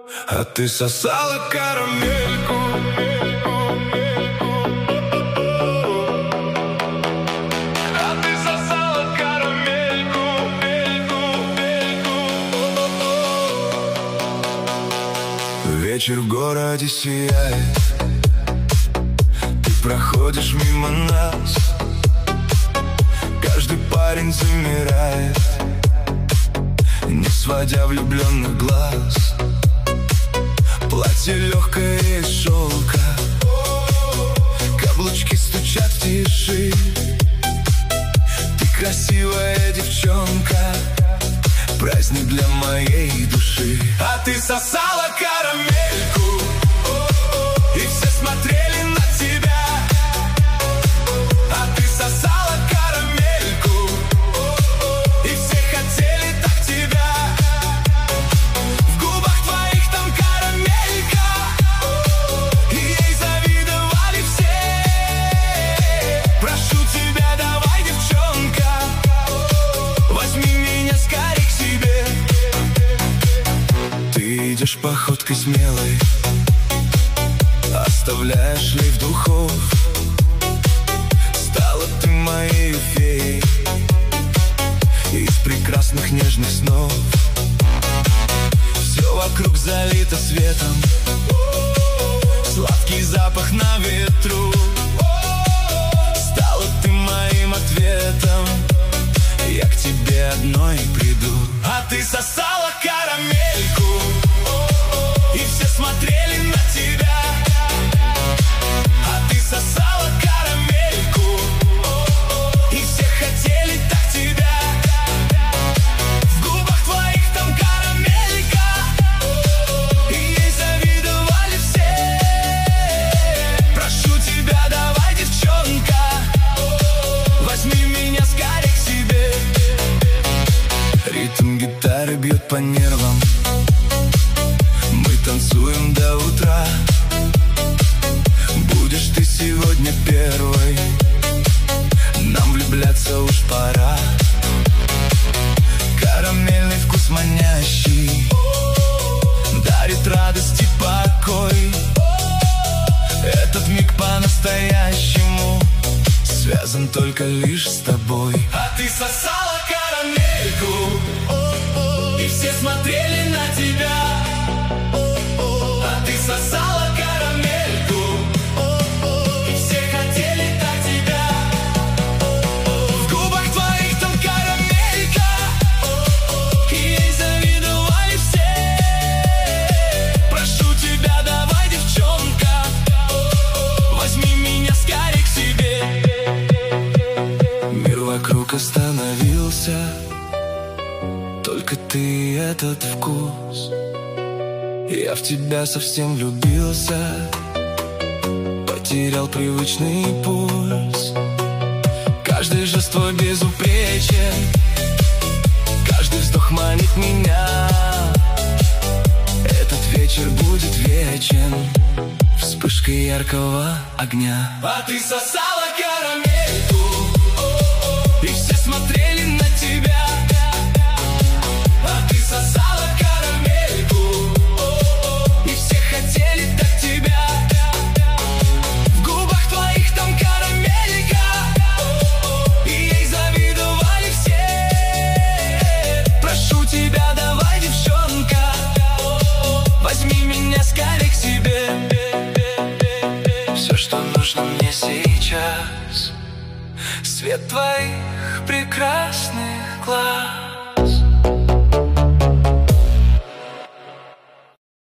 А ты сосала карамельку. А ты сосала карамельку. Вечер в городе сияет, ты проходишь мимо нас. Каждый парень замирает, не сводя влюбленных глаз. Платье легкое из шелка, каблучки стучат в тиши. Ты красивая девчонка, праздник для моей души. А ты сосала карамельку, и все смотрели на тебя. А ты сосала карамельку, и все хотели так тебя. В губах твоих там карамелька, и ей завидовали все. Прошу тебя, давай, девчонка, возьми меня скорей к себе. Ты идешь походкой смелой, оставляя шлейф духов. Стала ты моей феей из прекрасных нежных снов. Все вокруг залито светом, сладкий запах на ветру. Стала ты моим ответом, я к тебе одной приду. А ты сосала карамельку, и все смотрели на тебя. А ты сосала карамельку, и все хотели так тебя. В губах твоих там карамелька, и ей завидовали все. Прошу тебя, давай, девчонка, возьми меня скорей к себе. Ритм гитары бьет по нервам, мы танцуем до утра. Будешь ты сегодня первой, нам влюбляться уж пора. Карамельный вкус манящий дарит радость и покой. Этот миг по-настоящему связан только лишь с тобой. А ты сосала карамельку, и все смотрели на тебя. А ты сосала карамельку, и все хотели так тебя. В губах твоих там карамелька, и ей завидовали все. Прошу тебя, давай, девчонка, возьми меня скорей к себе. Мир вокруг остановился, только ты и этот вкус. Я в тебя совсем влюбился, потерял привычный пульс. Каждый жест твой безупречен, каждый вздох манит меня. Этот вечер будет вечен вспышкой яркого огня. А ты сосала карамельку, и все смотрели на тебя. А ты сосала карамельку, и все хотели так тебя. В губах твоих там карамелька, и ей завидовали все. Прошу тебя, давай, девчонка, возьми меня скорей к себе. Все, что нужно мне сейчас, свет твоих прекрасных глаз.